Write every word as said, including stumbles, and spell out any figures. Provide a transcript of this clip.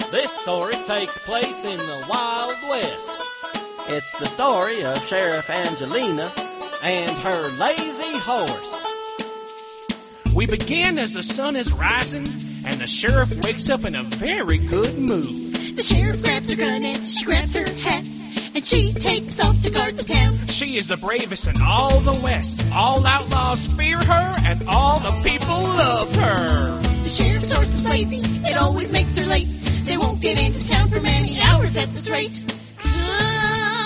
This story takes place in the Wild West. It's the story of Sheriff Angelina and her lazy horse. We begin as the sun is rising, and the sheriff wakes up in a very good mood. The sheriff grabs her gun and she grabs her hat, and she takes off to guard the town. She is the bravest in all the West. All outlaws fear her, and all the people love her. The sheriff's horse is lazy, it always makes her late. They won't get into town for many hours at this rate. Come